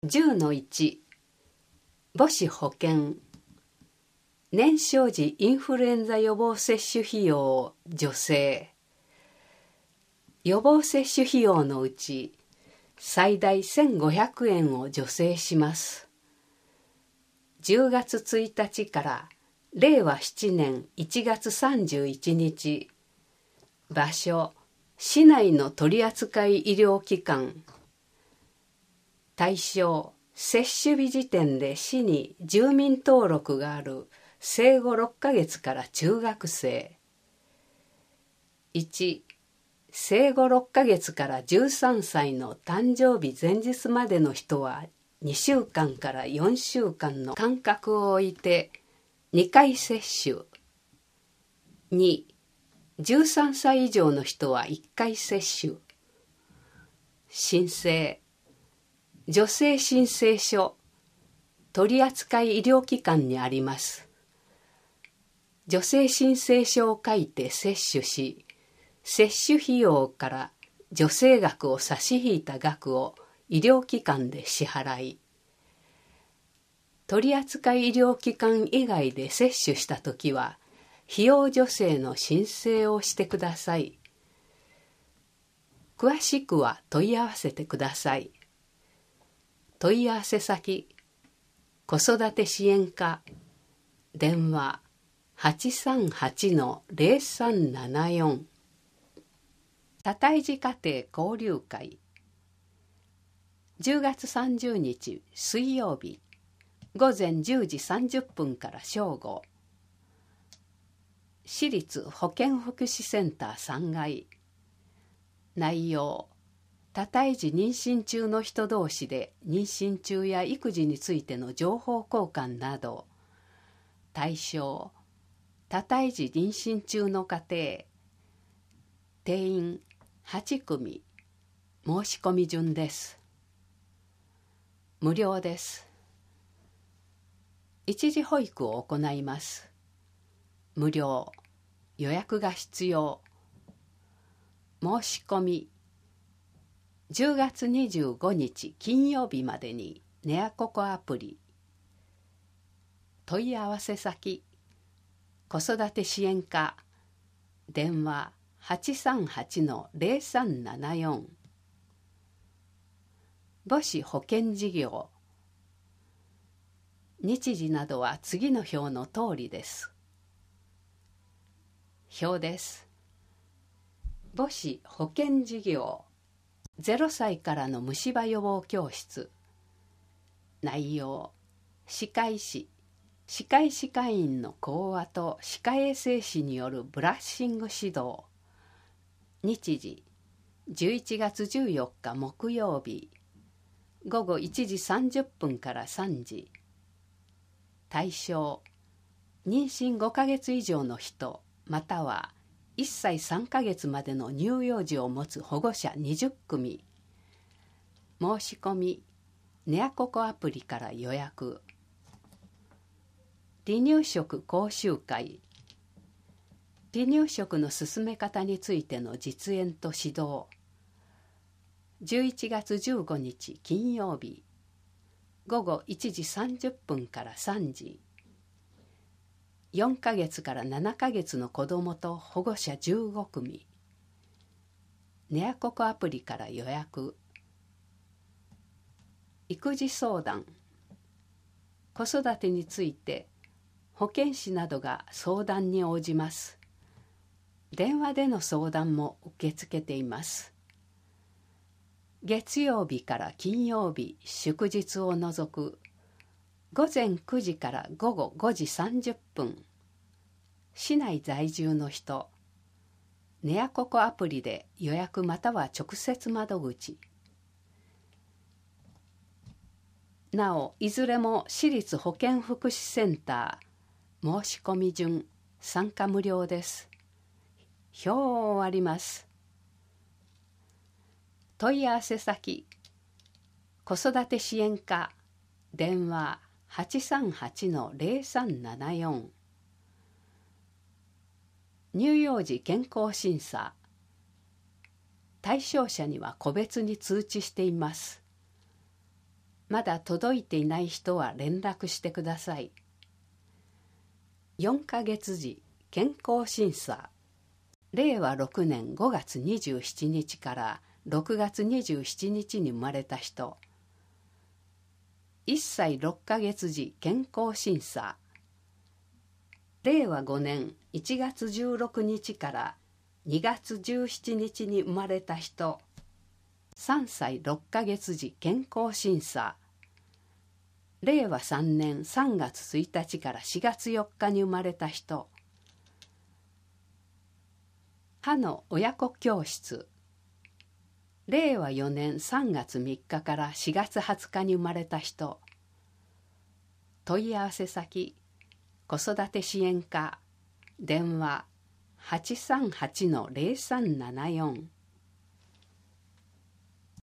10-1 母子保険年少時インフルエンザ予防接種費用助成予防接種費用のうち最大1500円を助成します。10月1日から令和7年1月31日場所市内の取扱医療機関対象接種日時点で市に住民登録がある生後6ヶ月から中学生1生後6ヶ月から13歳の誕生日前日までの人は2週間から4週間の間隔を置いて2回接種2 13歳以上の人は1回接種申請助成申請書取扱医療機関にあります。助成申請書を書いて接種し、接種費用から助成額を差し引いた額を医療機関で支払い、取扱医療機関以外で接種したときは、費用助成の申請をしてください。詳しくは問い合わせてください。問い合わせ先子育て支援課電話 838-0374 多胎児家庭交流会10月30日水曜日午前10時30分から正午市立保健福祉センター3階内容多胎児妊娠中の人同士で妊娠中や育児についての情報交換など対象多胎児妊娠中の家庭定員8組申し込み順です。無料です。一時保育を行います。無料予約が必要申し込み10月25日金曜日までにネアココアプリ問い合わせ先子育て支援課電話 838-0374 母子保険事業日時などは次の表の通りです。表です。母子保険事業0歳からの虫歯予防教室内容歯科医師歯科医師会員の講話と歯科衛生士によるブラッシング指導日時11月14日木曜日午後1時30分から3時対象妊娠5ヶ月以上の人または1歳3ヶ月までの乳幼児を持つ保護者20組申し込みネアココアプリから予約離乳食講習会離乳食の進め方についての実演と指導11月15日金曜日午後1時30分から3時4ヶ月から7ヶ月の子どもと保護者15組ネアココアプリから予約育児相談子育てについて保健師などが相談に応じます電話での相談も受け付けています月曜日から金曜日祝日を除く午前9時から午後5時30分市内在住の人ネアココアプリで予約または直接窓口なおいずれも市立保健福祉センター申し込み順参加無料です表を終わります問い合わせ先子育て支援課電話 838-0374 乳幼児健康審査対象者には個別に通知していますまだ届いていない人は連絡してください。4ヶ月時健康審査。令和6年5月27日から6月27日に生まれた人。1歳6ヶ月時健康審査。令和5年1月16日から2月17日に生まれた人。3歳6ヶ月時健康審査。令和3年3月1日から4月4日に生まれた人。歯の親子教室。令和4年3月3日から4月20日に生まれた人。問い合わせ先、子育て支援課、電話 838-0374